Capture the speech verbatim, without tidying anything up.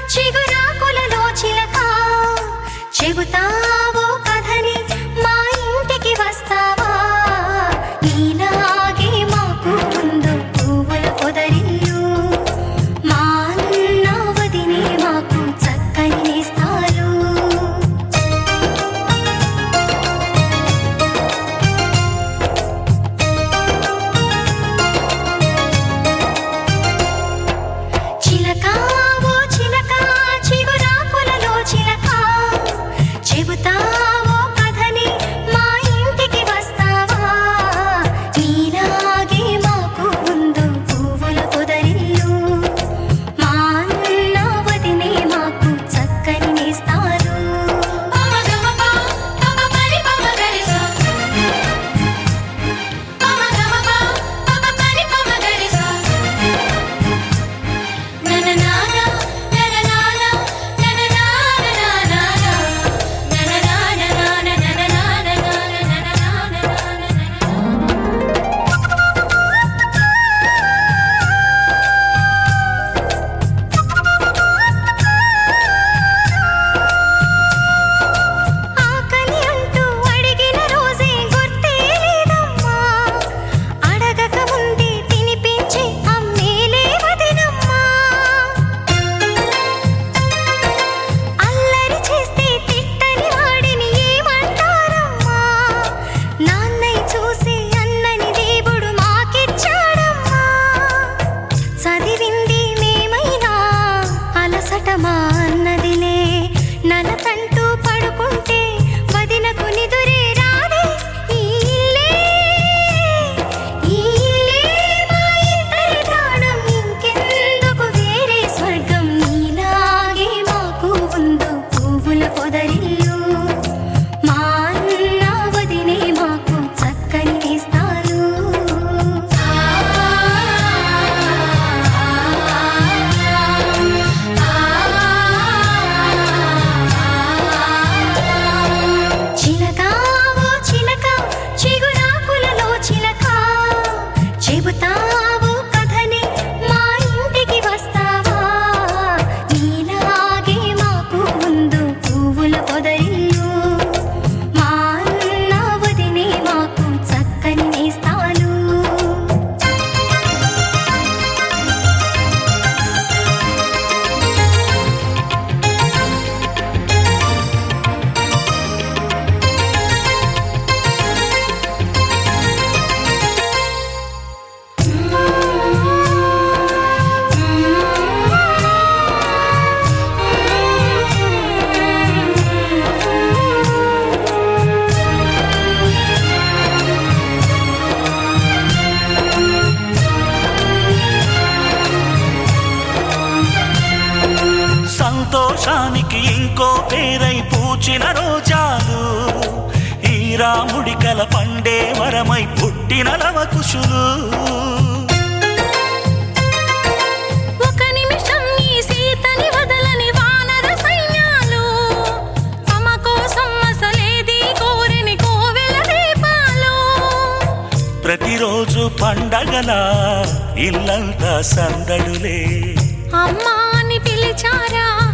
చిగురాకులలో చిలక చెబుతావో కథని మా ఇంటికి వస్తావా నీలాగే మాకు ముందు పువ్వుల పొదరిల్లు మా అన్న వదినే మాకు చక్కని నేస్తాలు చిలక చెబుతావో కథని మా ఇంటికి వస్తావా నీలాగే మాకు ముందు పువ్వుల పొదరిల్లు మా అన్న వదినే మాకు చక్కని నేస్తారు మా అన్నదిలే నలకంటూ పడుకుంటే వదినకు నిదురే రాదే ఈ ఇల్లే ఈ ఇల్లే మా ఇద్దరి ప్రాణం ఇంకెందుకు వేరే స్వర్గం నీలాగే మాకు ముందు పువ్వుల పొదరిల్లు మా అన్న వదినే మాకు చక్కని నేస్తారు చెబుతావో కథని మా ఇంటికి వస్తావా నీలాగే మాకు ముందు పువ్వుల పొదరిల్లు మా అన్న వదినే మాకు చక్కని నేస్తాలు సంతోషానికి ఇంకో పేరై పూచిన రోజాలు ఈ రాముడి కల పండే వరమై పుట్టిన లవకుశులు ఒక నిమిషం నీ సీతని వదలని వానర సైన్యాలు తమ కోసం అసలేది కోరిని కోవెల దీపాలు ప్రతిరోజు పండగలా ఇల్లంతా సందడులే అమ్మా అని పిలిచారా